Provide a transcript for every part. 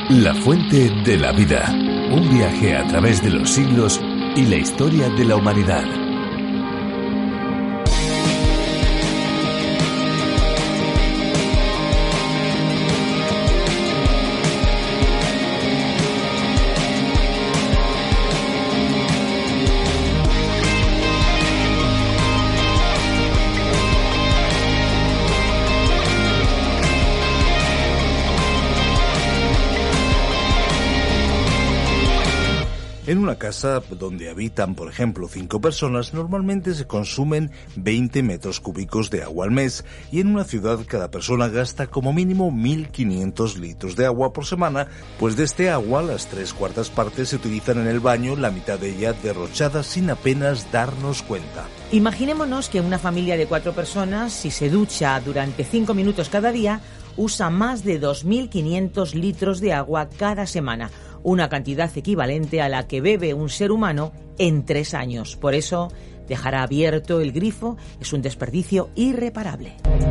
La fuente de la vida. Un viaje a través de los siglos y la historia de la humanidad. En una casa donde habitan, por ejemplo, 5 personas, normalmente se consumen 20 metros cúbicos de agua al mes, y en una ciudad cada persona gasta como mínimo 1.500 litros de agua por semana, pues de este agua las 3/4 partes se utilizan en el baño, la mitad de ella derrochada sin apenas darnos cuenta. Imaginémonos que una familia de 4 personas, si se ducha durante 5 minutos cada día, usa más de 2.500 litros de agua cada semana, una cantidad equivalente a la que bebe un ser humano en 3 años. Por eso, dejar abierto el grifo es un desperdicio irreparable.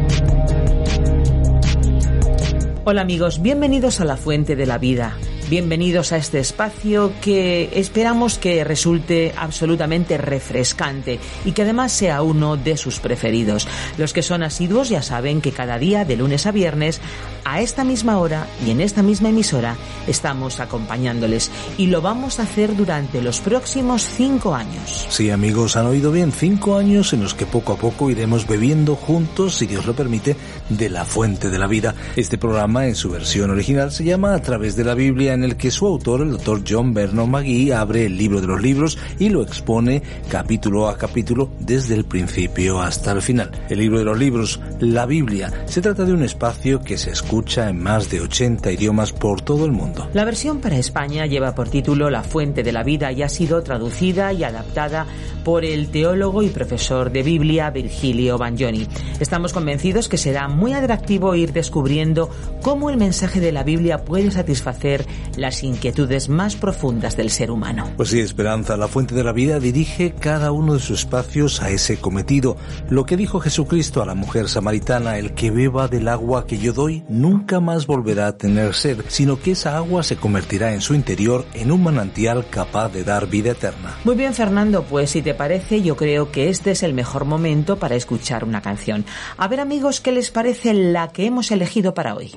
Hola amigos, bienvenidos a La Fuente de la Vida. Bienvenidos a este espacio que esperamos que resulte absolutamente refrescante y que además sea uno de sus preferidos. Los que son asiduos ya saben que cada día, de lunes a viernes, a esta misma hora y en esta misma emisora, estamos acompañándoles, y lo vamos a hacer durante los próximos 5 años. Sí, amigos, han oído bien, 5 años en los que poco a poco iremos bebiendo juntos, si Dios lo permite, de la Fuente de la Vida. Este programa, en su versión original, se llama A través de la Biblia, en el que su autor, el Dr. John Vernon McGee, abre el libro de los libros y lo expone capítulo a capítulo desde el principio hasta el final. El libro de los libros, la Biblia, se trata de un espacio que se escucha en más de 80 idiomas por todo el mundo. La versión para España lleva por título La Fuente de la Vida y ha sido traducida y adaptada por el teólogo y profesor de Biblia Virgilio Bagnoni. Estamos convencidos que será muy atractivo ir descubriendo cómo el mensaje de la Biblia puede satisfacer las inquietudes más profundas del ser humano. Pues sí, Esperanza, La Fuente de la Vida dirige cada uno de sus espacios a ese cometido. Lo que dijo Jesucristo a la mujer samaritana: el que beba del agua que yo doy nunca más volverá a tener sed, sino que esa agua se convertirá en su interior en un manantial capaz de dar vida eterna. Muy bien, Fernando, pues si te parece, yo creo que este es el mejor momento para escuchar una canción. A ver, amigos, ¿qué les parece la que hemos elegido para hoy?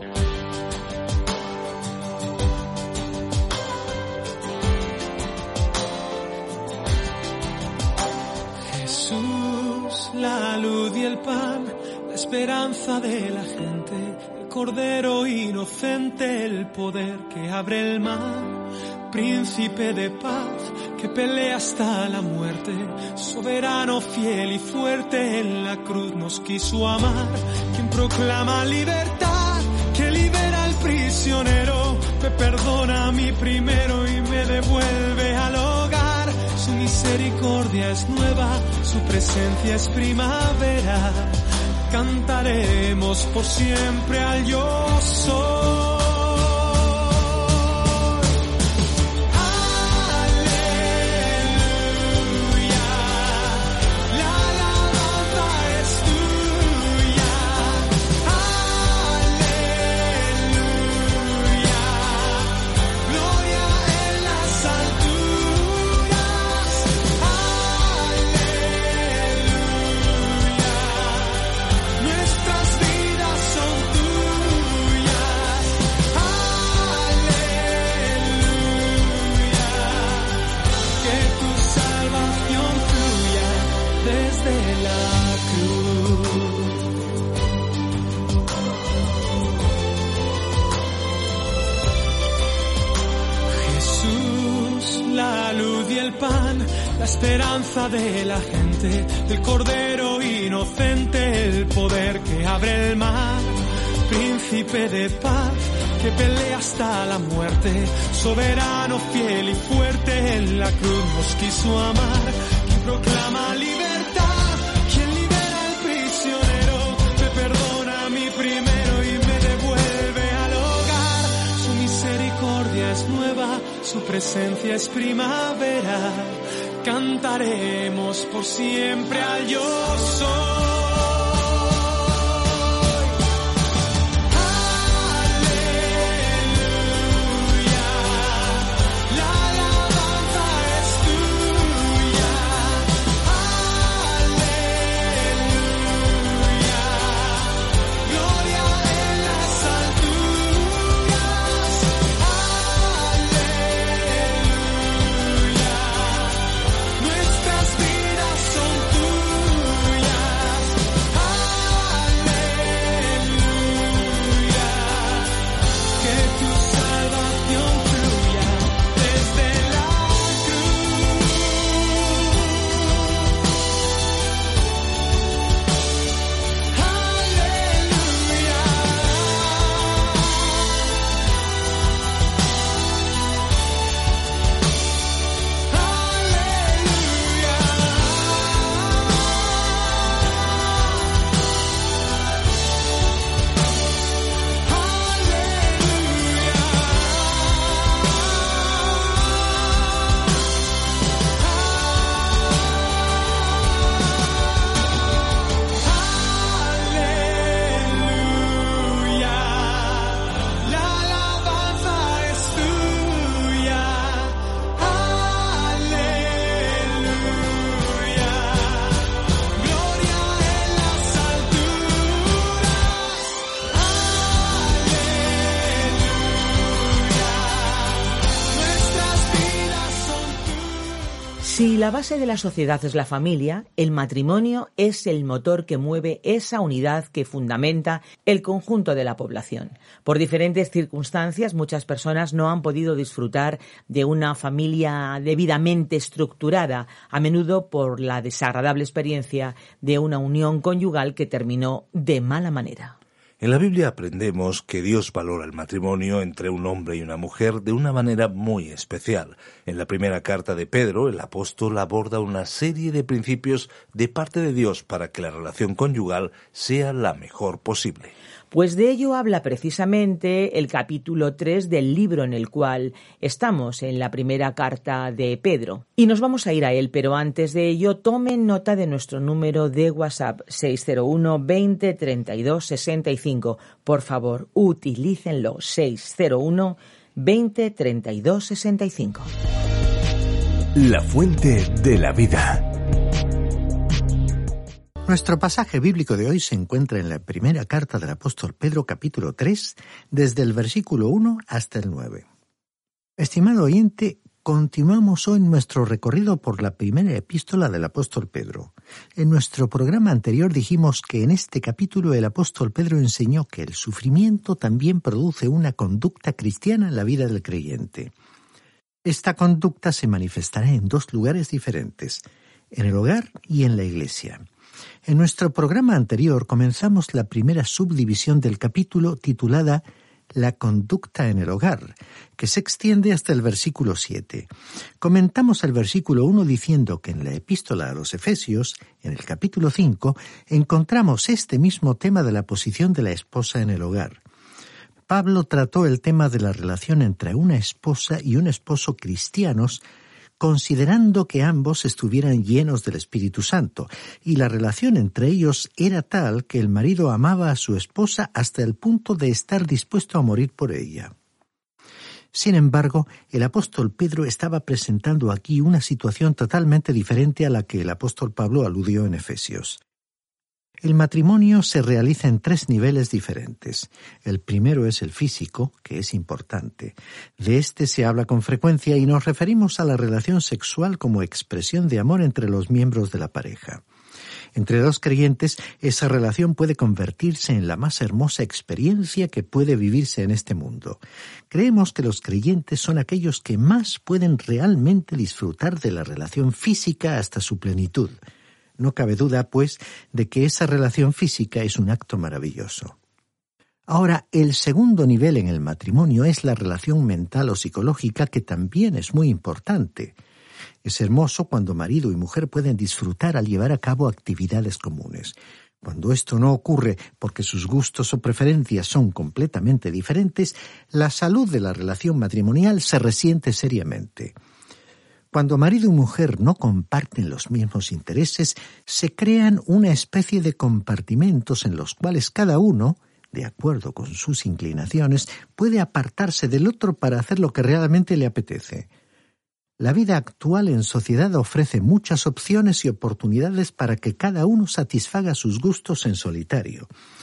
La luz y el pan, la esperanza de la gente, el cordero inocente, el poder que abre el mar, príncipe de paz que pelea hasta la muerte, soberano, fiel y fuerte, en la cruz nos quiso amar, quien proclama libertad, que libera al prisionero, me perdona a mí primero y me devuelve al hogar. Su misericordia es nueva, su presencia es primavera. Cantaremos por siempre al yo soy. La esperanza de la gente, el cordero inocente, el poder que abre el mar, príncipe de paz que pelea hasta la muerte, soberano, fiel y fuerte, en la cruz nos quiso amar, quien proclama libertad, quien libera al prisionero, me perdona a mí primero y me devuelve al hogar. Su misericordia es nueva, su presencia es primavera. Cantaremos por siempre al yo soy. Aleluya. Si la base de la sociedad es la familia, el matrimonio es el motor que mueve esa unidad que fundamenta el conjunto de la población. Por diferentes circunstancias, muchas personas no han podido disfrutar de una familia debidamente estructurada, a menudo por la desagradable experiencia de una unión conyugal que terminó de mala manera. En la Biblia aprendemos que Dios valora el matrimonio entre un hombre y una mujer de una manera muy especial. En la primera carta de Pedro, el apóstol aborda una serie de principios de parte de Dios para que la relación conyugal sea la mejor posible. Pues de ello habla precisamente el capítulo 3 del libro en el cual estamos, en la primera carta de Pedro. Y nos vamos a ir a él, pero antes de ello tomen nota de nuestro número de WhatsApp 601 20 32 65. Por favor, utilícenlo 601 20 32 65. La fuente de la vida. Nuestro pasaje bíblico de hoy se encuentra en la primera carta del apóstol Pedro, capítulo 3, desde el versículo 1 hasta el 9. Estimado oyente, continuamos hoy nuestro recorrido por la primera epístola del apóstol Pedro. En nuestro programa anterior dijimos que en este capítulo el apóstol Pedro enseñó que el sufrimiento también produce una conducta cristiana en la vida del creyente. Esta conducta se manifestará en dos lugares diferentes, en el hogar y en la iglesia. En nuestro programa anterior comenzamos la primera subdivisión del capítulo titulada La conducta en el hogar, que se extiende hasta el versículo 7. Comentamos el versículo 1 diciendo que en la epístola a los Efesios, en el capítulo 5, encontramos este mismo tema de la posición de la esposa en el hogar. Pablo trató el tema de la relación entre una esposa y un esposo cristianos, considerando que ambos estuvieran llenos del Espíritu Santo, y la relación entre ellos era tal que el marido amaba a su esposa hasta el punto de estar dispuesto a morir por ella. Sin embargo, el apóstol Pedro estaba presentando aquí una situación totalmente diferente a la que el apóstol Pablo aludió en Efesios. El matrimonio se realiza en tres niveles diferentes. El primero es el físico, que es importante. De este se habla con frecuencia y nos referimos a la relación sexual como expresión de amor entre los miembros de la pareja. Entre dos creyentes, esa relación puede convertirse en la más hermosa experiencia que puede vivirse en este mundo. Creemos que los creyentes son aquellos que más pueden realmente disfrutar de la relación física hasta su plenitud. No cabe duda, pues, de que esa relación física es un acto maravilloso. Ahora, el segundo nivel en el matrimonio es la relación mental o psicológica, que también es muy importante. Es hermoso cuando marido y mujer pueden disfrutar al llevar a cabo actividades comunes. Cuando esto no ocurre porque sus gustos o preferencias son completamente diferentes, la salud de la relación matrimonial se resiente seriamente. Cuando marido y mujer no comparten los mismos intereses, se crean una especie de compartimentos en los cuales cada uno, de acuerdo con sus inclinaciones, puede apartarse del otro para hacer lo que realmente le apetece. La vida actual en sociedad ofrece muchas opciones y oportunidades para que cada uno satisfaga sus gustos en solitario.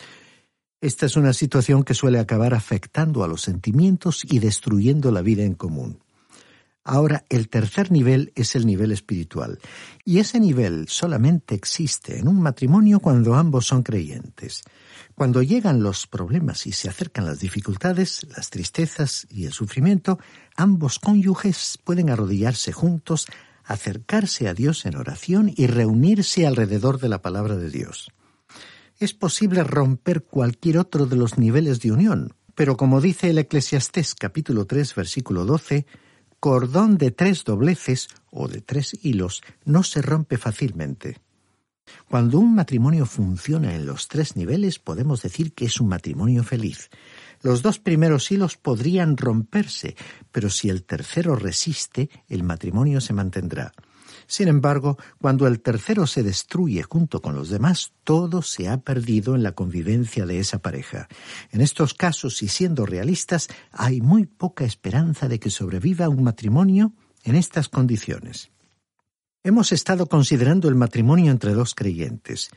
Esta es una situación que suele acabar afectando a los sentimientos y destruyendo la vida en común. Ahora, el tercer nivel es el nivel espiritual, y ese nivel solamente existe en un matrimonio cuando ambos son creyentes. Cuando llegan los problemas y se acercan las dificultades, las tristezas y el sufrimiento, ambos cónyuges pueden arrodillarse juntos, acercarse a Dios en oración y reunirse alrededor de la palabra de Dios. Es posible romper cualquier otro de los niveles de unión, pero como dice el Eclesiastés capítulo 3, versículo 12, cordón de 3 dobleces o de 3 hilos no se rompe fácilmente. Cuando un matrimonio funciona en los 3 niveles, podemos decir que es un matrimonio feliz. Los 2 primeros hilos podrían romperse, pero si el tercero resiste, el matrimonio se mantendrá. Sin embargo, cuando el tercero se destruye junto con los demás, todo se ha perdido en la convivencia de esa pareja. En estos casos, y siendo realistas, hay muy poca esperanza de que sobreviva un matrimonio en estas condiciones. Hemos estado considerando el matrimonio entre 2 creyentes,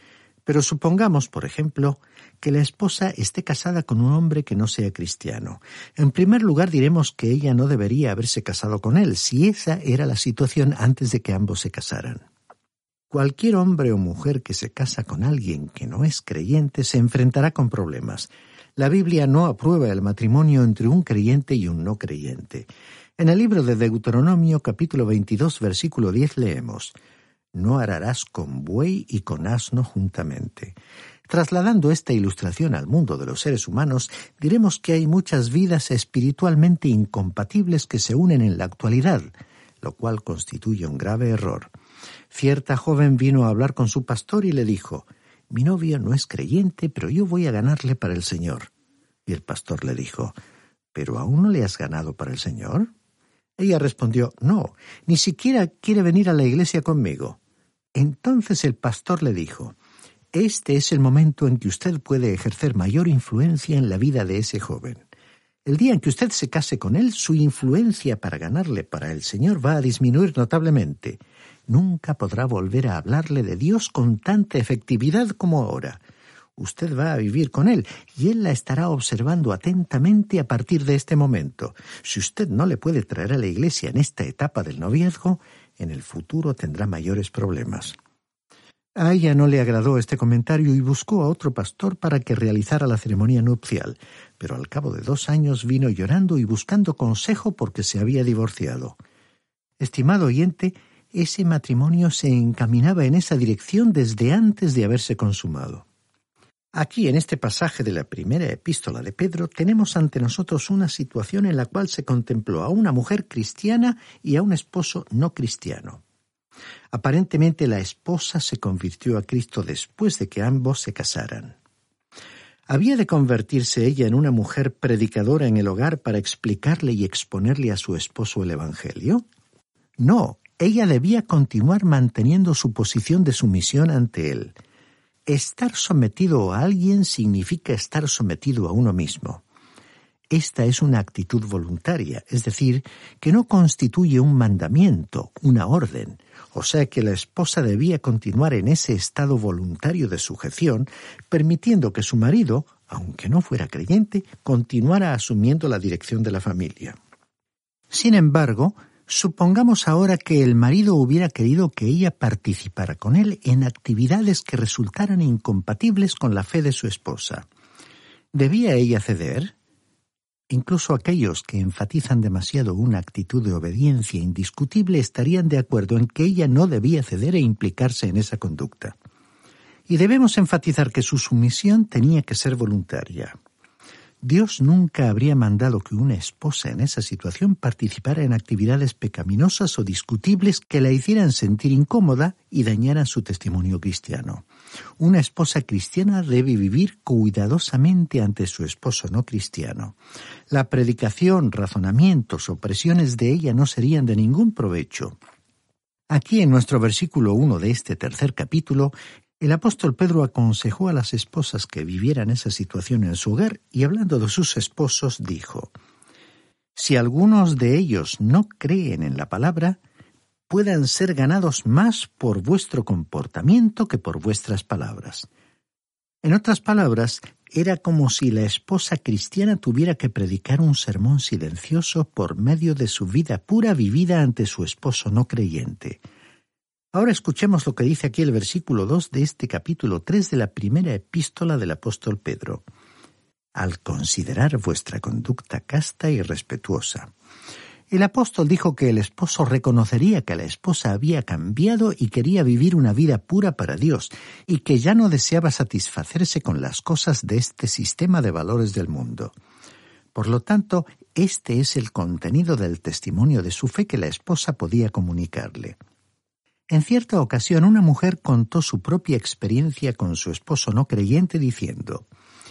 Pero supongamos, por ejemplo, que la esposa esté casada con un hombre que no sea cristiano. En primer lugar, diremos que ella no debería haberse casado con él, si esa era la situación antes de que ambos se casaran. Cualquier hombre o mujer que se casa con alguien que no es creyente se enfrentará con problemas. La Biblia no aprueba el matrimonio entre un creyente y un no creyente. En el libro de Deuteronomio, capítulo 22, versículo 10, leemos: «No ararás con buey y con asno juntamente». Trasladando esta ilustración al mundo de los seres humanos, diremos que hay muchas vidas espiritualmente incompatibles que se unen en la actualidad, lo cual constituye un grave error. Cierta joven vino a hablar con su pastor y le dijo: «Mi novio no es creyente, pero yo voy a ganarle para el Señor». Y el pastor le dijo: «¿Pero aún no le has ganado para el Señor?». Ella respondió: «No, ni siquiera quiere venir a la iglesia conmigo». Entonces el pastor le dijo: «Este es el momento en que usted puede ejercer mayor influencia en la vida de ese joven. El día en que usted se case con él, su influencia para ganarle para el Señor va a disminuir notablemente. Nunca podrá volver a hablarle de Dios con tanta efectividad como ahora. Usted va a vivir con él y él la estará observando atentamente a partir de este momento. Si usted no le puede traer a la iglesia en esta etapa del noviazgo, en el futuro tendrá mayores problemas». A ella no le agradó este comentario y buscó a otro pastor para que realizara la ceremonia nupcial, pero al cabo de 2 años vino llorando y buscando consejo porque se había divorciado. Estimado oyente, ese matrimonio se encaminaba en esa dirección desde antes de haberse consumado. Aquí, en este pasaje de la primera epístola de Pedro, tenemos ante nosotros una situación en la cual se contempló a una mujer cristiana y a un esposo no cristiano. Aparentemente la esposa se convirtió a Cristo después de que ambos se casaran. ¿Había de convertirse ella en una mujer predicadora en el hogar para explicarle y exponerle a su esposo el Evangelio? No, ella debía continuar manteniendo su posición de sumisión ante él. Estar sometido a alguien significa estar sometido a uno mismo. Esta es una actitud voluntaria, es decir, que no constituye un mandamiento, una orden, o sea que la esposa debía continuar en ese estado voluntario de sujeción, permitiendo que su marido, aunque no fuera creyente, continuara asumiendo la dirección de la familia. Sin embargo, supongamos ahora que el marido hubiera querido que ella participara con él en actividades que resultaran incompatibles con la fe de su esposa. ¿Debía ella ceder? Incluso aquellos que enfatizan demasiado una actitud de obediencia indiscutible estarían de acuerdo en que ella no debía ceder e implicarse en esa conducta. Y debemos enfatizar que su sumisión tenía que ser voluntaria. Dios nunca habría mandado que una esposa en esa situación participara en actividades pecaminosas o discutibles que la hicieran sentir incómoda y dañaran su testimonio cristiano. Una esposa cristiana debe vivir cuidadosamente ante su esposo no cristiano. La predicación, razonamientos o presiones de ella no serían de ningún provecho. Aquí en nuestro versículo 1 de este tercer capítulo, el apóstol Pedro aconsejó a las esposas que vivieran esa situación en su hogar y hablando de sus esposos dijo: «Si algunos de ellos no creen en la palabra, puedan ser ganados más por vuestro comportamiento que por vuestras palabras». En otras palabras, era como si la esposa cristiana tuviera que predicar un sermón silencioso por medio de su vida pura vivida ante su esposo no creyente. Ahora escuchemos lo que dice aquí el versículo 2 de este capítulo 3 de la primera epístola del apóstol Pedro. «Al considerar vuestra conducta casta y respetuosa». El apóstol dijo que el esposo reconocería que la esposa había cambiado y quería vivir una vida pura para Dios, y que ya no deseaba satisfacerse con las cosas de este sistema de valores del mundo. Por lo tanto, este es el contenido del testimonio de su fe que la esposa podía comunicarle. En cierta ocasión, una mujer contó su propia experiencia con su esposo no creyente diciendo: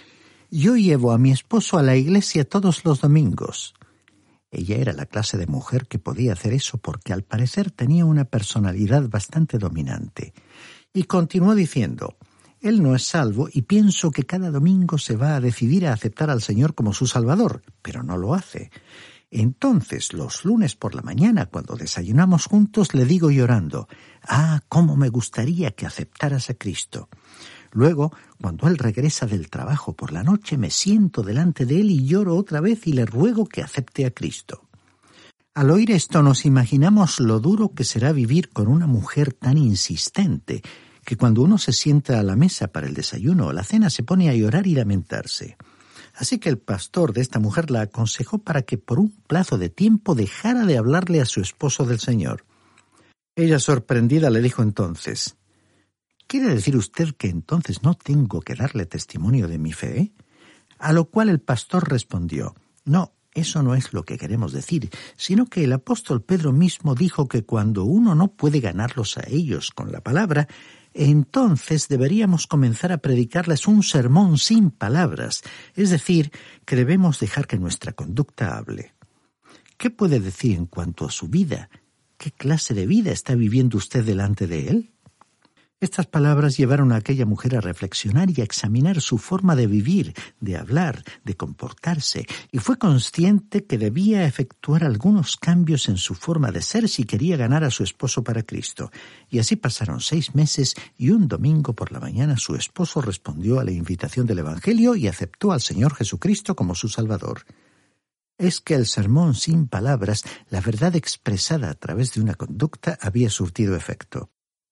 «Yo llevo a mi esposo a la iglesia todos los domingos». Ella era la clase de mujer que podía hacer eso porque al parecer tenía una personalidad bastante dominante. Y continuó diciendo: «Él no es salvo y pienso que cada domingo se va a decidir a aceptar al Señor como su Salvador, pero no lo hace. Entonces, los lunes por la mañana, cuando desayunamos juntos, le digo llorando: «Ah, cómo me gustaría que aceptaras a Cristo». Luego, cuando él regresa del trabajo por la noche, me siento delante de él y lloro otra vez y le ruego que acepte a Cristo. Al oír esto nos imaginamos lo duro que será vivir con una mujer tan insistente, que cuando uno se sienta a la mesa para el desayuno o la cena se pone a llorar y lamentarse. Así que el pastor de esta mujer la aconsejó para que por un plazo de tiempo dejara de hablarle a su esposo del Señor. Ella, sorprendida, le dijo entonces: ¿Quiere decir usted que entonces no tengo que darle testimonio de mi fe? A lo cual el pastor respondió: No, eso no es lo que queremos decir, sino que el apóstol Pedro mismo dijo que cuando uno no puede ganarlos a ellos con la palabra, entonces deberíamos comenzar a predicarles un sermón sin palabras, es decir, que debemos dejar que nuestra conducta hable. ¿Qué puede decir en cuanto a su vida? ¿Qué clase de vida está viviendo usted delante de él? Estas palabras llevaron a aquella mujer a reflexionar y a examinar su forma de vivir, de hablar, de comportarse, y fue consciente que debía efectuar algunos cambios en su forma de ser si quería ganar a su esposo para Cristo. Y así pasaron 6 meses y un domingo por la mañana su esposo respondió a la invitación del Evangelio y aceptó al Señor Jesucristo como su Salvador. Es que el sermón sin palabras, la verdad expresada a través de una conducta, había surtido efecto.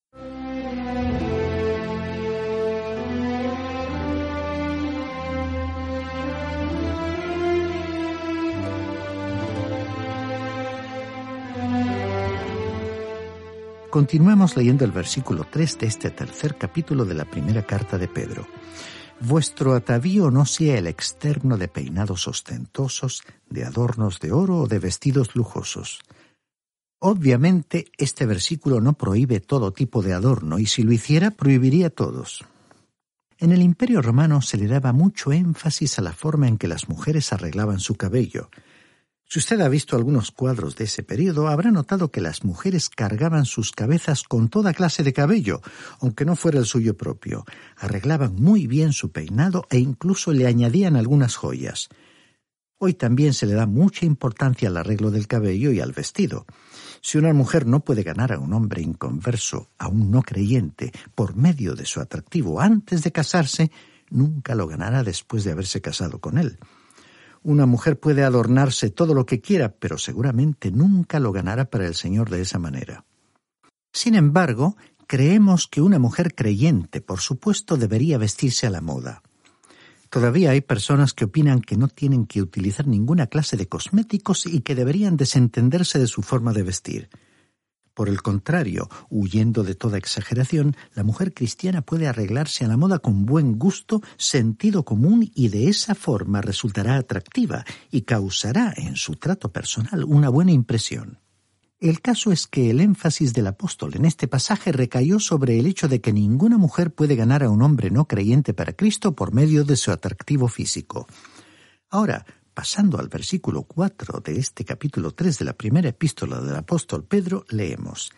Continuemos leyendo el versículo 3 de este tercer capítulo de la primera carta de Pedro. Vuestro atavío no sea el externo de peinados ostentosos, de adornos de oro o de vestidos lujosos. Obviamente, este versículo no prohíbe todo tipo de adorno, y si lo hiciera, prohibiría todos. En el Imperio Romano se le daba mucho énfasis a la forma en que las mujeres arreglaban su cabello. Si usted ha visto algunos cuadros de ese período, habrá notado que las mujeres cargaban sus cabezas con toda clase de cabello, aunque no fuera el suyo propio. Arreglaban muy bien su peinado e incluso le añadían algunas joyas. Hoy también se le da mucha importancia al arreglo del cabello y al vestido. Si una mujer no puede ganar a un hombre inconverso, a un no creyente, por medio de su atractivo antes de casarse, nunca lo ganará después de haberse casado con él. Una mujer puede adornarse todo lo que quiera, pero seguramente nunca lo ganará para el Señor de esa manera. Sin embargo, creemos que una mujer creyente, por supuesto, debería vestirse a la moda. Todavía hay personas que opinan que no tienen que utilizar ninguna clase de cosméticos y que deberían desentenderse de su forma de vestir. Por el contrario, huyendo de toda exageración, la mujer cristiana puede arreglarse a la moda con buen gusto, sentido común, y de esa forma resultará atractiva y causará en su trato personal una buena impresión. El caso es que el énfasis del apóstol en este pasaje recayó sobre el hecho de que ninguna mujer puede ganar a un hombre no creyente para Cristo por medio de su atractivo físico. Ahora, pasando al versículo 4 de este capítulo 3 de la primera epístola del apóstol Pedro, leemos: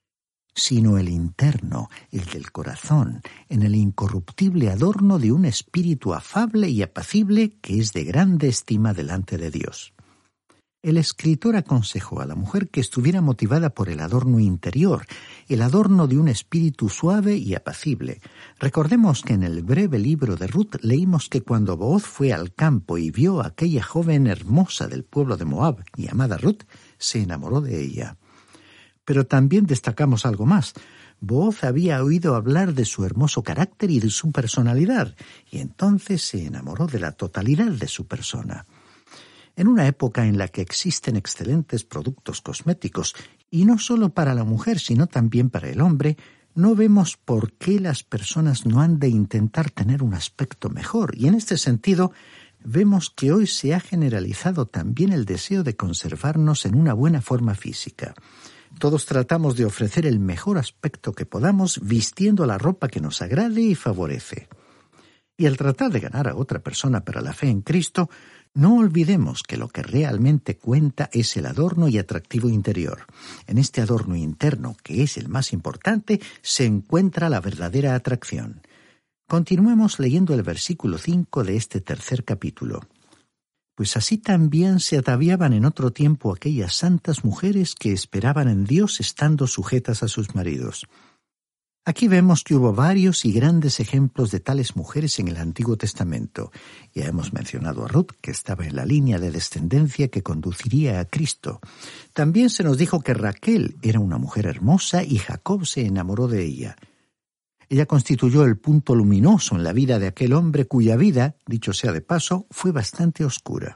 sino el interno, el del corazón, en el incorruptible adorno de un espíritu afable y apacible que es de grande estima delante de Dios. El escritor aconsejó a la mujer que estuviera motivada por el adorno interior, el adorno de un espíritu suave y apacible. Recordemos que en el breve libro de Ruth leímos que cuando Booz fue al campo y vio a aquella joven hermosa del pueblo de Moab, llamada Ruth, se enamoró de ella. Pero también destacamos algo más. Booz había oído hablar de su hermoso carácter y de su personalidad, y entonces se enamoró de la totalidad de su persona. En una época en la que existen excelentes productos cosméticos, y no solo para la mujer, sino también para el hombre, no vemos por qué las personas no han de intentar tener un aspecto mejor, y en este sentido vemos que hoy se ha generalizado también el deseo de conservarnos en una buena forma física. Todos tratamos de ofrecer el mejor aspecto que podamos vistiendo la ropa que nos agrade y favorece. Y al tratar de ganar a otra persona para la fe en Cristo, no olvidemos que lo que realmente cuenta es el adorno y atractivo interior. En este adorno interno, que es el más importante, se encuentra la verdadera atracción. Continuemos leyendo el versículo 5 de este tercer capítulo. Pues así también se ataviaban en otro tiempo aquellas santas mujeres que esperaban en Dios estando sujetas a sus maridos. Aquí vemos que hubo varios y grandes ejemplos de tales mujeres en el Antiguo Testamento. Ya hemos mencionado a Ruth, que estaba en la línea de descendencia que conduciría a Cristo. También se nos dijo que Raquel era una mujer hermosa y Jacob se enamoró de ella. Ella constituyó el punto luminoso en la vida de aquel hombre cuya vida, dicho sea de paso, fue bastante oscura.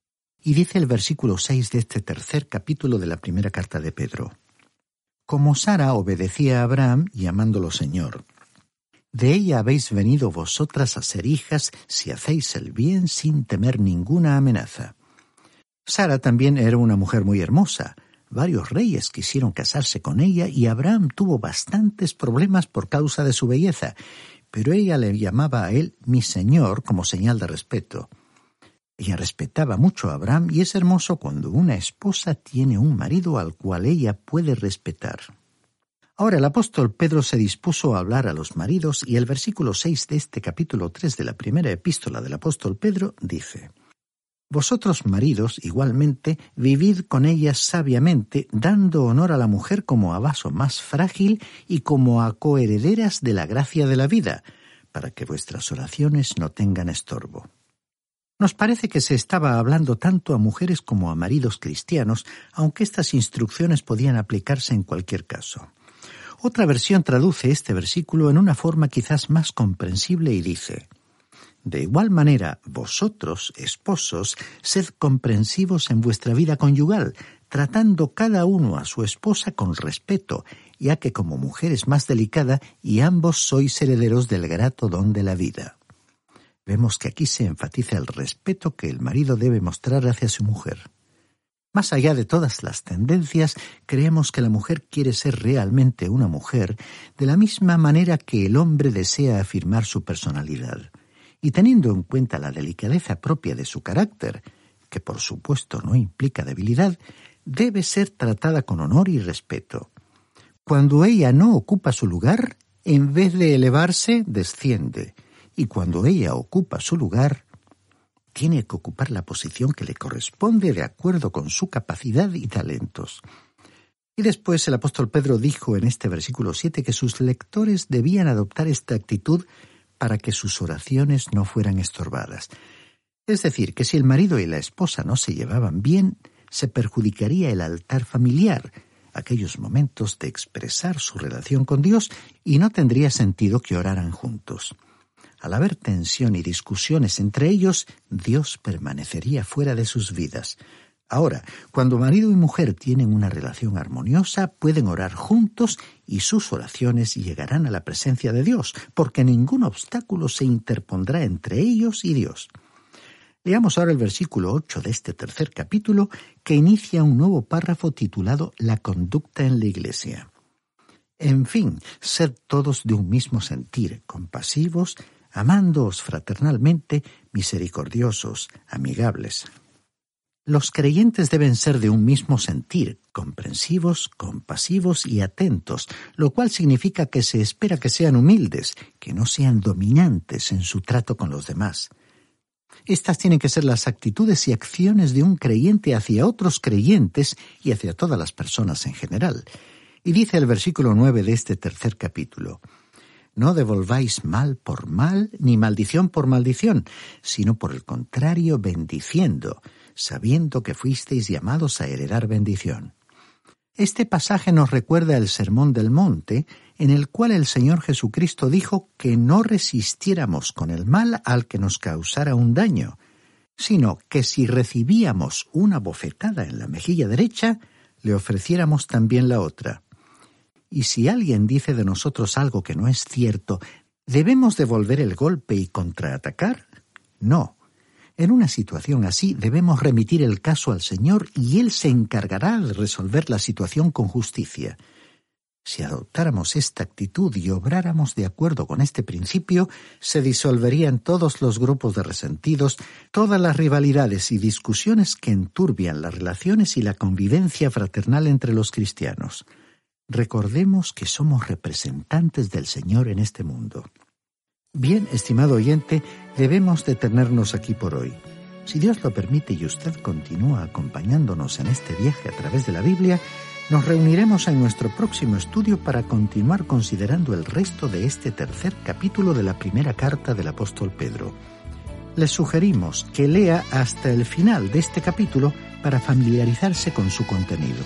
Y dice el versículo 6 de este tercer capítulo de la primera carta de Pedro: como Sara obedecía a Abraham llamándolo Señor. De ella habéis venido vosotras a ser hijas si hacéis el bien sin temer ninguna amenaza. Sara también era una mujer muy hermosa. Varios reyes quisieron casarse con ella y Abraham tuvo bastantes problemas por causa de su belleza, pero ella le llamaba a él mi Señor como señal de respeto. Ella respetaba mucho a Abraham y es hermoso cuando una esposa tiene un marido al cual ella puede respetar. Ahora el apóstol Pedro se dispuso a hablar a los maridos y el versículo 6 de este capítulo 3 de la primera epístola del apóstol Pedro dice: vosotros maridos igualmente vivid con ellas sabiamente, dando honor a la mujer como a vaso más frágil y como a coherederas de la gracia de la vida, para que vuestras oraciones no tengan estorbo. Nos parece que se estaba hablando tanto a mujeres como a maridos cristianos, aunque estas instrucciones podían aplicarse en cualquier caso. Otra versión traduce este versículo en una forma quizás más comprensible y dice: de igual manera, vosotros, esposos, sed comprensivos en vuestra vida conyugal, tratando cada uno a su esposa con respeto, ya que como mujer es más delicada y ambos sois herederos del grato don de la vida. Vemos que aquí se enfatiza el respeto que el marido debe mostrar hacia su mujer. Más allá de todas las tendencias, creemos que la mujer quiere ser realmente una mujer de la misma manera que el hombre desea afirmar su personalidad. Y teniendo en cuenta la delicadeza propia de su carácter, que por supuesto no implica debilidad, debe ser tratada con honor y respeto. Cuando ella no ocupa su lugar, en vez de elevarse, desciende. Y cuando ella ocupa su lugar, tiene que ocupar la posición que le corresponde de acuerdo con su capacidad y talentos. Y después el apóstol Pedro dijo en este versículo 7 que sus lectores debían adoptar esta actitud para que sus oraciones no fueran estorbadas. Es decir, que si el marido y la esposa no se llevaban bien, se perjudicaría el altar familiar, aquellos momentos de expresar su relación con Dios, y no tendría sentido que oraran juntos. Al haber tensión y discusiones entre ellos, Dios permanecería fuera de sus vidas. Ahora, cuando marido y mujer tienen una relación armoniosa, pueden orar juntos y sus oraciones llegarán a la presencia de Dios, porque ningún obstáculo se interpondrá entre ellos y Dios. Leamos ahora el versículo 8 de este tercer capítulo, que inicia un nuevo párrafo titulado La conducta en la Iglesia. En fin, sed todos de un mismo sentir, compasivos, amándoos fraternalmente, misericordiosos, amigables. Los creyentes deben ser de un mismo sentir, comprensivos, compasivos y atentos, lo cual significa que se espera que sean humildes, que no sean dominantes en su trato con los demás. Estas tienen que ser las actitudes y acciones de un creyente hacia otros creyentes y hacia todas las personas en general. Y dice el versículo 9 de este tercer capítulo: no devolváis mal por mal, ni maldición por maldición, sino por el contrario bendiciendo, sabiendo que fuisteis llamados a heredar bendición. Este pasaje nos recuerda el Sermón del Monte, en el cual el Señor Jesucristo dijo que no resistiéramos con el mal al que nos causara un daño, sino que si recibíamos una bofetada en la mejilla derecha, le ofreciéramos también la otra. Y si alguien dice de nosotros algo que no es cierto, ¿debemos devolver el golpe y contraatacar? No. En una situación así debemos remitir el caso al Señor y Él se encargará de resolver la situación con justicia. Si adoptáramos esta actitud y obráramos de acuerdo con este principio, se disolverían todos los grupos de resentidos, todas las rivalidades y discusiones que enturbian las relaciones y la convivencia fraternal entre los cristianos. Recordemos que somos representantes del Señor en este mundo. Bien, estimado oyente, debemos detenernos aquí por hoy. Si Dios lo permite y usted continúa acompañándonos en este viaje a través de la Biblia, Nos reuniremos en nuestro próximo estudio para continuar considerando el resto de este tercer capítulo de la primera carta del apóstol Pedro. Les sugerimos que lea hasta el final de este capítulo para familiarizarse con su contenido.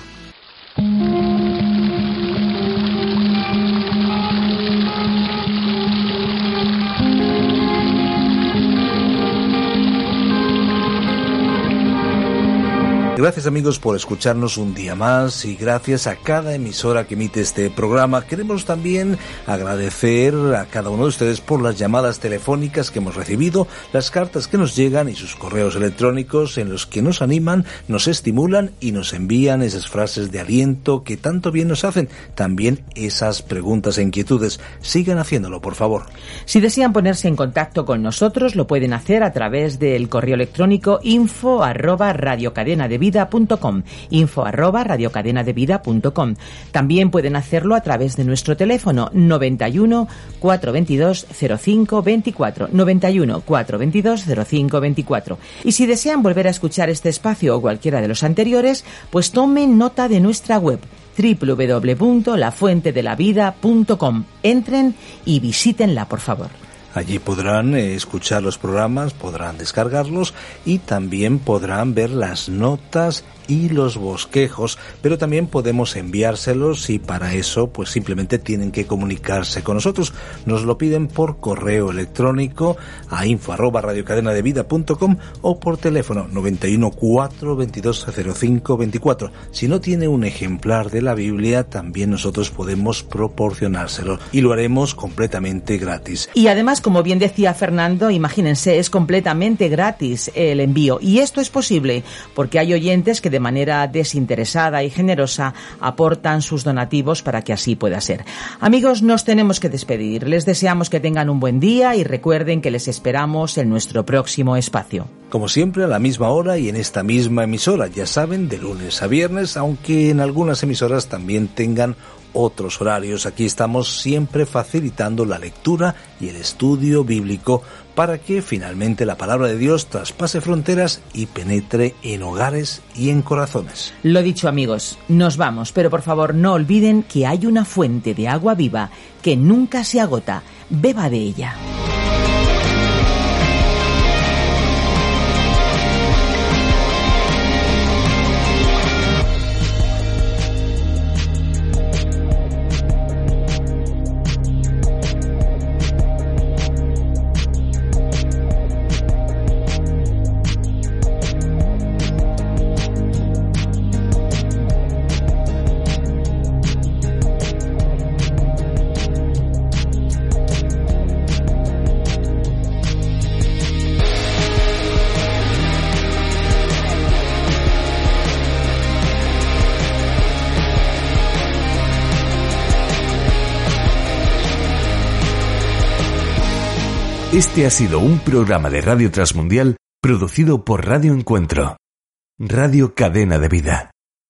Gracias amigos por escucharnos un día más y gracias a cada emisora que emite este programa. Queremos también agradecer a cada uno de ustedes por las llamadas telefónicas que hemos recibido, las cartas que nos llegan y sus correos electrónicos en los que nos animan, nos estimulan y nos envían esas frases de aliento que tanto bien nos hacen. También esas preguntas e inquietudes. Sigan haciéndolo, por favor. Si desean ponerse en contacto con nosotros, lo pueden hacer a través del correo electrónico info@radiocadenadevida.com, info@radiocadenadevida.com. También pueden hacerlo a través de nuestro teléfono 91 422 0524, 91 422 0524. Y si desean volver a escuchar este espacio o cualquiera de los anteriores, pues tomen nota de nuestra web www.lafuentedelavida.com. Entren y visítenla, por favor. Allí podrán escuchar los programas, podrán descargarlos y también podrán ver las notas y los bosquejos, pero también podemos enviárselos y para eso pues simplemente tienen que comunicarse con nosotros. Nos lo piden por correo electrónico a info@radiocadenadevida.com o por teléfono 91 422 0524. Si no tiene un ejemplar de la Biblia, también nosotros podemos proporcionárselo y lo haremos completamente gratis. Y además, como bien decía Fernando, imagínense, es completamente gratis el envío y esto es posible porque hay oyentes que de manera desinteresada y generosa aportan sus donativos para que así pueda ser. Amigos, nos tenemos que despedir. Les deseamos que tengan un buen día y recuerden que les esperamos en nuestro próximo espacio. Como siempre, a la misma hora y en esta misma emisora, ya saben, de lunes a viernes, aunque en algunas emisoras también tengan otros horarios. Aquí estamos siempre facilitando la lectura y el estudio bíblico para que finalmente la palabra de Dios traspase fronteras y penetre en hogares y en corazones. Lo dicho, amigos, nos vamos, pero por favor no olviden que hay una fuente de agua viva que nunca se agota. Beba de ella. Este ha sido un programa de Radio Transmundial producido por Radio Encuentro, Radio Cadena de Vida.